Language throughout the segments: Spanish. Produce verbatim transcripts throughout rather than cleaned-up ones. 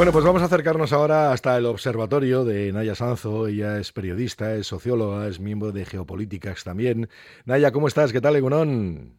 Bueno, pues vamos a acercarnos ahora hasta el observatorio de Naya Sanzo. Ella es periodista, es socióloga, es miembro de Geopolíticas también. Naya, ¿cómo estás? ¿Qué tal, Egunon?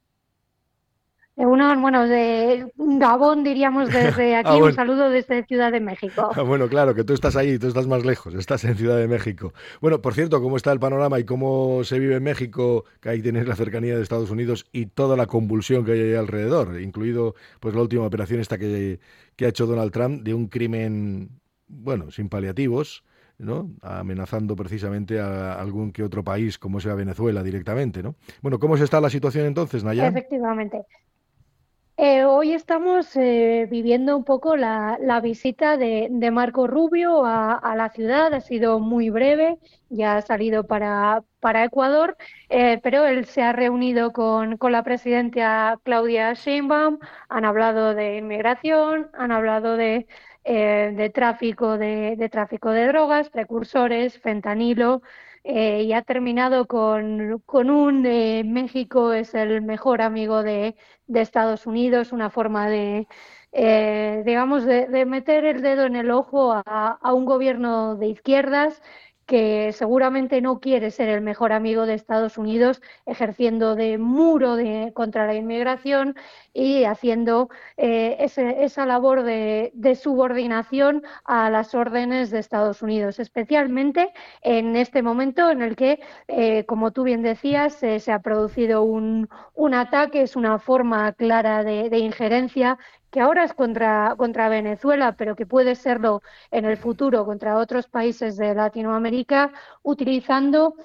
Uno, bueno, de Gabón diríamos desde Ah, aquí, un bueno. saludo desde Ciudad de Ah, México. bueno, claro, que tú estás ahí, tú estás más lejos, estás en Ciudad de México. Bueno, por cierto, ¿cómo está el panorama y cómo se vive en México? Que ahí tienes la cercanía de Estados Unidos y toda la convulsión que hay ahí alrededor, incluido pues la última operación esta que, que ha hecho Donald Trump de un crimen, bueno, sin paliativos, ¿no? Amenazando precisamente a algún que otro país, como sea Venezuela directamente, ¿no? Bueno, ¿cómo se está la situación entonces, Naya? Efectivamente. Eh, hoy estamos eh, viviendo un poco la, la visita de, de Marco Rubio a, a la ciudad. Ha sido muy breve, ya ha salido para, para Ecuador, eh, pero él se ha reunido con, con la presidenta Claudia Sheinbaum. Han hablado de inmigración, han hablado de, eh, de tráfico de, de tráfico de drogas, precursores, fentanilo. Eh, y ha terminado con, con un eh, México es el mejor amigo de de Estados Unidos, una forma de, eh, digamos, de, de, meter el dedo en el ojo a, a, un gobierno de izquierdas que seguramente no quiere ser el mejor amigo de Estados Unidos, ejerciendo de muro de, contra la inmigración y haciendo eh, ese, esa labor de, de subordinación a las órdenes de Estados Unidos, especialmente en este momento en el que, eh, como tú bien decías, eh, se ha producido un, un ataque, es una forma clara de, de injerencia que ahora es contra, contra Venezuela, pero que puede serlo en el futuro contra otros países de Latinoamérica, utilizando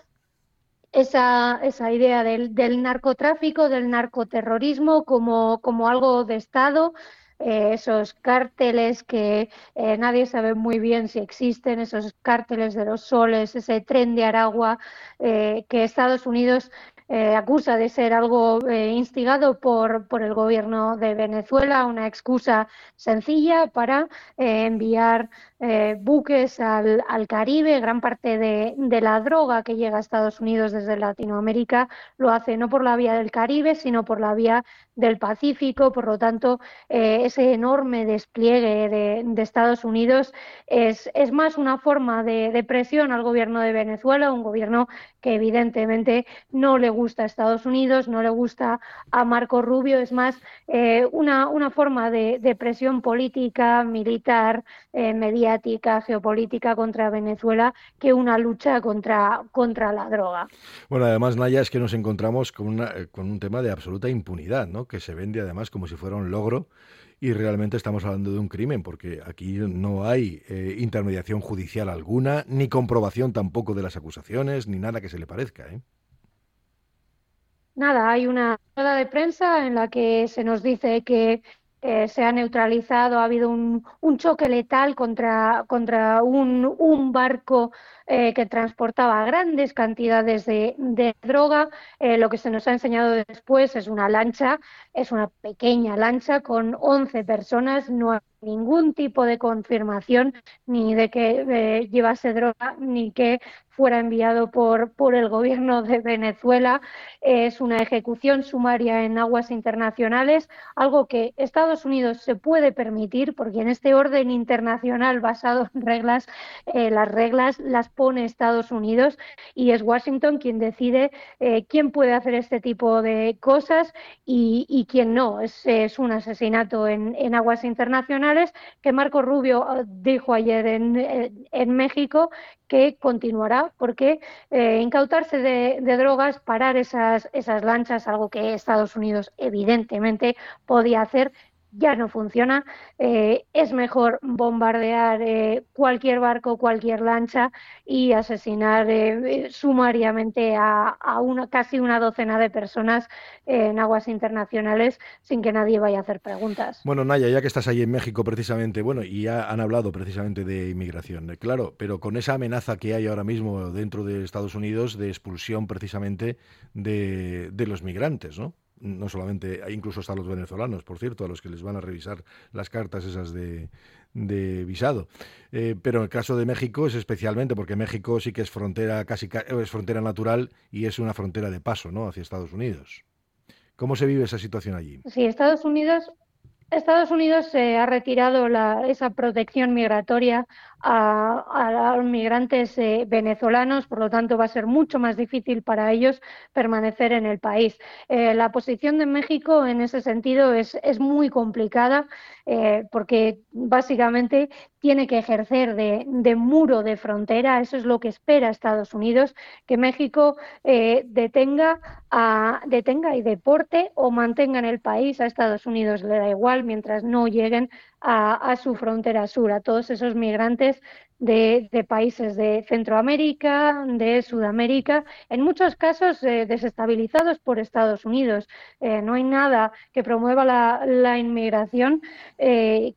esa, esa idea del, del narcotráfico, del narcoterrorismo como, como algo de Estado, eh, esos cárteles que eh, nadie sabe muy bien si existen, esos cárteles de los soles, ese tren de Aragua eh, que Estados Unidos eh, acusa de ser algo eh, instigado por, por el gobierno de Venezuela, una excusa sencilla para eh, enviar eh, buques al, al Caribe. Gran parte de, de la droga que llega a Estados Unidos desde Latinoamérica lo hace no por la vía del Caribe, sino por la vía del Pacífico. Por lo tanto, eh, ese enorme despliegue de, de Estados Unidos es, es, más una forma de, de presión al gobierno de Venezuela, un gobierno que evidentemente no le gusta a Estados Unidos, no le gusta a Marco Rubio, es más eh, una, una forma de, de presión política, militar, eh, mediática, geopolítica contra Venezuela que una lucha contra, contra la droga. Bueno, además, Naya, es que nos encontramos con, una, eh, con un tema de absoluta impunidad, ¿no? Que se vende además como si fuera un logro y realmente estamos hablando de un crimen, porque aquí no hay eh, intermediación judicial alguna, ni comprobación tampoco de las acusaciones, ni nada que se le parezca, ¿eh? Nada, hay una rueda de prensa en la que se nos dice que eh, se ha neutralizado, ha habido un, un choque letal contra, contra un, un barco eh, que transportaba grandes cantidades de, de droga. Eh, lo que se nos ha enseñado después es una lancha, es una pequeña lancha con once personas, no hay ningún tipo de confirmación ni de que eh, llevase droga, ni que fuera enviado por, por el gobierno de Venezuela. Es una ejecución sumaria en aguas internacionales, algo que Estados Unidos se puede permitir porque en este orden internacional basado en reglas, eh, las reglas las pone Estados Unidos y es Washington quien decide eh, quién puede hacer este tipo de cosas y, y quién no. Es, es un asesinato en, en, aguas internacionales que Marco Rubio eh, dijo ayer en, en México que continuará porque eh, incautarse de, de, drogas, parar esas, esas lanchas, algo que Estados Unidos evidentemente podía hacer, ya no funciona. Eh, es mejor bombardear eh, cualquier barco, cualquier lancha y asesinar eh, sumariamente a, a una, casi una docena de personas eh, en aguas internacionales sin que nadie vaya a hacer preguntas. Bueno, Naya, ya que estás ahí en México precisamente, bueno, y ya han hablado precisamente de inmigración, eh, claro, pero con esa amenaza que hay ahora mismo dentro de Estados Unidos de expulsión precisamente de, de los migrantes, ¿no? No solamente, incluso hasta los venezolanos, por cierto, a los que les van a revisar las cartas esas de, de visado. Eh, pero en el caso de México es especialmente porque México sí que es frontera, casi es frontera natural y es una frontera de paso, ¿no? Hacia Estados Unidos. ¿Cómo se vive esa situación allí? Sí, Estados Unidos Estados Unidos eh, ha retirado la- esa protección migratoria a, a los migrantes eh, venezolanos, por lo tanto va a ser mucho más difícil para ellos permanecer en el país. Eh, la posición de México en ese sentido es, es muy complicada eh, porque básicamente tiene que ejercer de, de muro de frontera, eso es lo que espera Estados Unidos, que México eh, detenga a- detenga y deporte o mantenga en el país. A Estados Unidos le da igual mientras no lleguen a, a su frontera sur, a todos esos migrantes de, de países de Centroamérica, de Sudamérica, en muchos casos eh, desestabilizados por Estados Unidos. Eh, no hay nada que promueva la, la inmigración eh,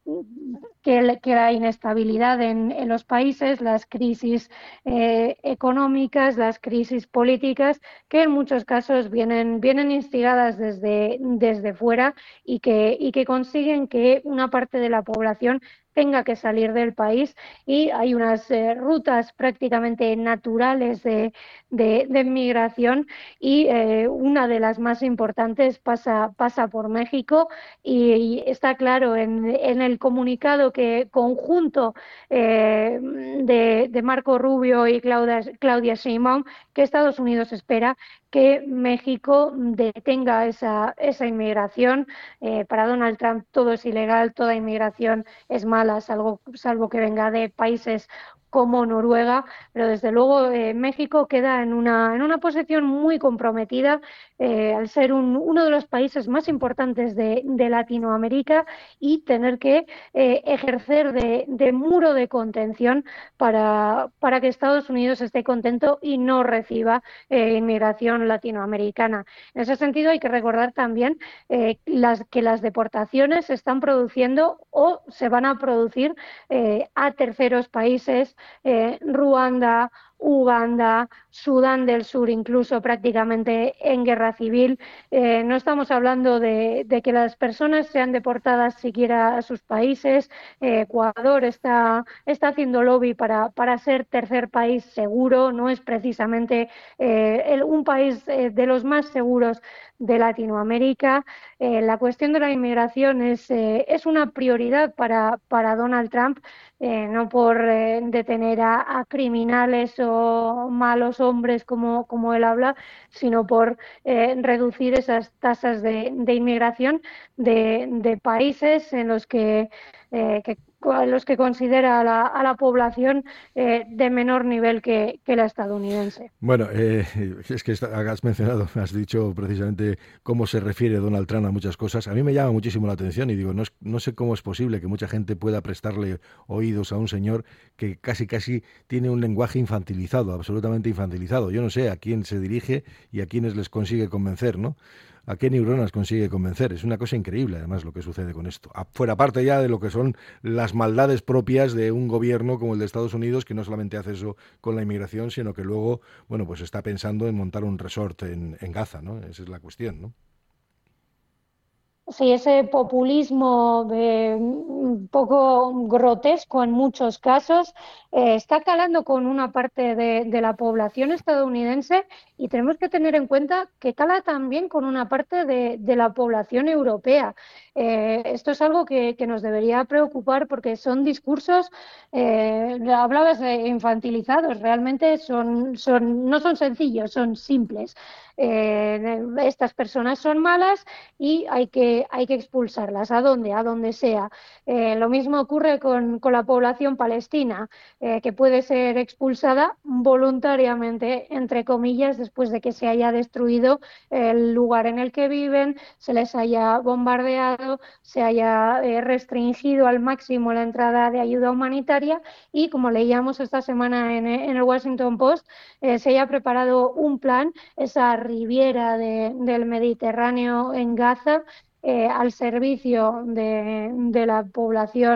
que, que, la inestabilidad en, en, los países, las crisis eh, económicas, las crisis políticas, que en muchos casos vienen, vienen instigadas desde, desde fuera y que, y que consiguen que una parte de la población tenga que salir del país y hay unas eh, rutas prácticamente naturales de, de, de migración y eh, una de las más importantes pasa, pasa por México y, y está claro en, en, el comunicado que conjunto eh, de, de Marco Rubio y Claudia, Claudia Sheinbaum que Estados Unidos espera que México detenga esa, esa inmigración. Eh, para Donald Trump todo es ilegal, toda inmigración es mala, salvo, salvo que venga de países como Noruega, pero desde luego eh, México queda en una, en una posición muy comprometida eh, al ser un, uno de los países más importantes de, de Latinoamérica y tener que eh, ejercer de, de muro de contención para, para que Estados Unidos esté contento y no reciba eh, inmigración latinoamericana. En ese sentido hay que recordar también eh, las, que las deportaciones se están produciendo o se van a producir eh, a terceros países, eh, Ruanda, Uganda, Sudán del Sur, incluso prácticamente en guerra civil. Eh, no estamos hablando de, de, que las personas sean deportadas siquiera a sus países. Eh, Ecuador está, está haciendo lobby para, para ser tercer país seguro, no es precisamente eh, el, un país eh, de los más seguros de Latinoamérica. Eh, la cuestión de la inmigración es, eh, es una prioridad para, para Donald Trump, eh, no por eh, detener a, a, criminales o malos hombres como, como él habla, sino por eh, reducir esas tasas de, de inmigración de, de, países en los que, eh, que los que considera a la, a la población eh, de menor nivel que, que la estadounidense. Bueno, eh, es que has mencionado, has dicho precisamente cómo se refiere Donald Trump a muchas cosas. A mí me llama muchísimo la atención y digo, no, es, no sé cómo es posible que mucha gente pueda prestarle oídos a un señor que casi casi tiene un lenguaje infantilizado, absolutamente infantilizado. Yo no sé a quién se dirige y a quiénes les consigue convencer, ¿no? ¿A qué neuronas consigue convencer? Es una cosa increíble, además, lo que sucede con esto. Fuera parte ya de lo que son las maldades propias de un gobierno como el de Estados Unidos, que no solamente hace eso con la inmigración, sino que luego, bueno, pues está pensando en montar un resort en, en Gaza, ¿no? Esa es la cuestión, ¿no? Sí, ese populismo eh, un poco grotesco en muchos casos eh, está calando con una parte de, de la población estadounidense y tenemos que tener en cuenta que cala también con una parte de, de la población europea. Eh, esto es algo que, que nos debería preocupar porque son discursos, eh, hablabas de infantilizados, realmente son, son, no son sencillos, son simples. Eh, estas personas son malas y hay que, hay que expulsarlas. ¿A dónde? A donde sea. Eh, lo mismo ocurre con, con la población palestina, eh, que puede ser expulsada voluntariamente, entre comillas, después de que se haya destruido el lugar en el que viven, se les haya bombardeado, se haya eh, restringido al máximo la entrada de ayuda humanitaria y, como leíamos esta semana en, en el Washington Post, eh, se haya preparado un plan, esa riviera de, del Mediterráneo en Gaza, eh, al servicio de, de la población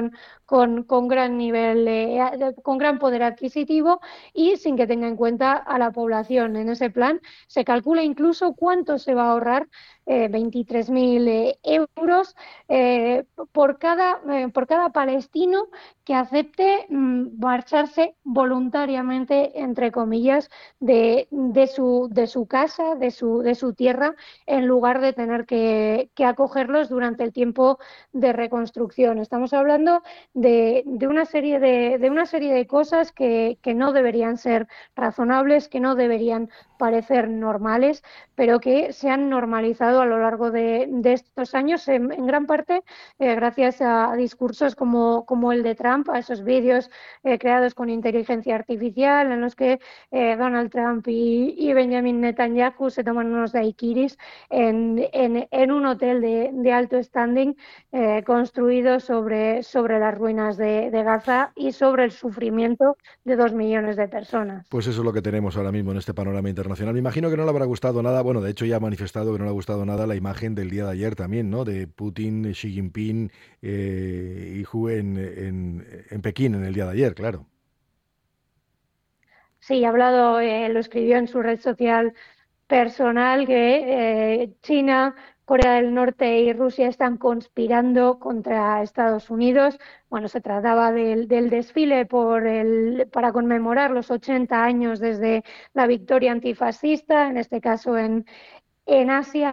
con, con gran nivel, eh, con gran poder adquisitivo y sin que tenga en cuenta a la población. En ese plan se calcula incluso cuánto se va a ahorrar, eh, veintitrés mil eh, euros eh, por cada, eh, por cada palestino que acepte mm, marcharse voluntariamente, entre comillas, de, de, su, de su casa, de su, de su tierra, en lugar de tener que, que acogerlos durante el tiempo de reconstrucción. Estamos hablando de, de, una, serie de, de una serie de cosas que, que no deberían ser razonables, que no deberían parecer normales, pero que se han normalizado a lo largo de, de estos años, en, en gran parte eh, gracias a, a discursos como, como el de Trump, a esos vídeos eh, creados con inteligencia artificial en los que eh, Donald Trump y, y Benjamin Netanyahu se toman unos daiquiris en, en, en un hotel de, de alto standing eh, construido sobre, sobre las ruinas de, de Gaza y sobre el sufrimiento de dos millones de personas. Pues eso es lo que tenemos ahora mismo en este panorama internacional. Me imagino que no le habrá gustado nada, bueno, de hecho ya ha manifestado que no le ha gustado nada la imagen del día de ayer también, ¿no? De Putin, Xi Jinping eh, y Hu en, en, en Pekín en el día de ayer, claro. Sí, ha hablado, eh, lo escribió en su red social personal, que eh, China, Corea del Norte y Rusia están conspirando contra Estados Unidos. Bueno, se trataba del, del desfile por el, para conmemorar los ochenta años desde la victoria antifascista, en este caso en, en Asia,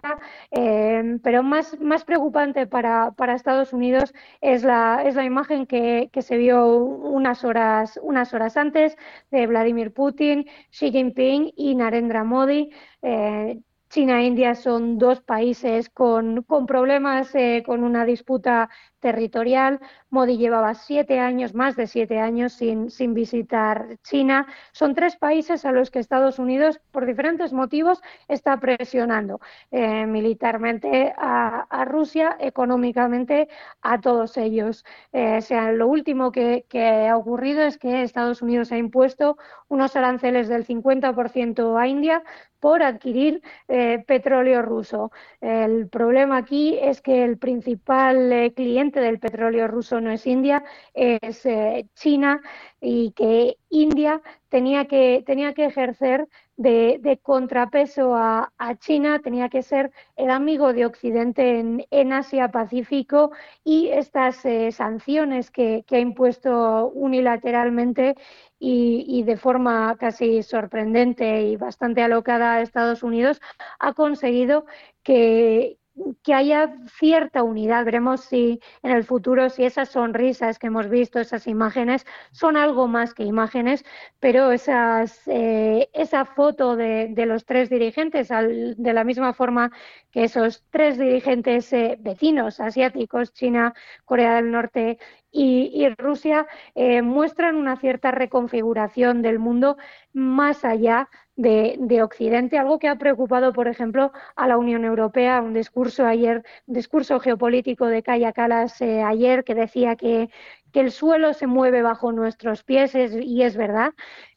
eh, pero más, más preocupante para, para Estados Unidos es la, es la imagen que, que se vio unas horas, unas horas antes de Vladimir Putin, Xi Jinping y Narendra Modi. Eh, China e India son dos países con, con problemas, eh, con una disputa territorial. Modi llevaba siete años, más de siete años, sin, sin visitar China. Son tres países a los que Estados Unidos, por diferentes motivos, está presionando eh, militarmente a, a Rusia, económicamente a todos ellos. Eh, o sea, lo último que, que ha ocurrido es que Estados Unidos ha impuesto unos aranceles del cincuenta por ciento a India por adquirir eh, petróleo ruso. El problema aquí es que el principal eh, cliente del petróleo ruso no es India, es eh, China, y que India tenía que, tenía que ejercer de, de contrapeso a, a, China, tenía que ser el amigo de Occidente en, en Asia-Pacífico, y estas eh, sanciones que, que ha impuesto unilateralmente y, y de forma casi sorprendente y bastante alocada a Estados Unidos ha conseguido que, que haya cierta unidad. Veremos si en el futuro, si esas sonrisas que hemos visto, esas imágenes, son algo más que imágenes, pero esas, eh, esa foto de, de los tres dirigentes, al, de la misma forma que esos tres dirigentes eh, vecinos asiáticos, China, Corea del Norte y, y Rusia, eh, muestran una cierta reconfiguración del mundo más allá de, de Occidente, algo que ha preocupado, por ejemplo, a la Unión Europea. Un discurso ayer, un discurso geopolítico de Kaja Kallas eh, ayer, que decía que, que el suelo se mueve bajo nuestros pies, es, y es verdad.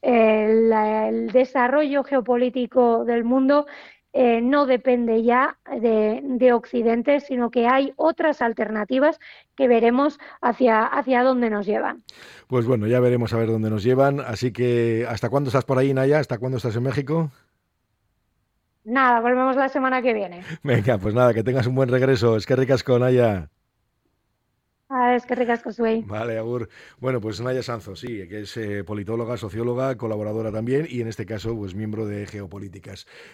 El, el desarrollo geopolítico del mundo Eh, no depende ya de, de Occidente, sino que hay otras alternativas que veremos hacia, hacia dónde nos llevan. Pues bueno, ya veremos a ver dónde nos llevan. Así que, ¿hasta cuándo estás por ahí, Naya? ¿Hasta cuándo estás en México? Nada, volvemos la semana que viene. Venga, pues nada, que tengas un buen regreso. Es que ricasco, Naya. Ah, es que ricasco, Suey. Vale, Agur. Bueno, pues Naya Sanzo, sí, que es eh, politóloga, socióloga, colaboradora también y en este caso, pues miembro de Geopolíticas.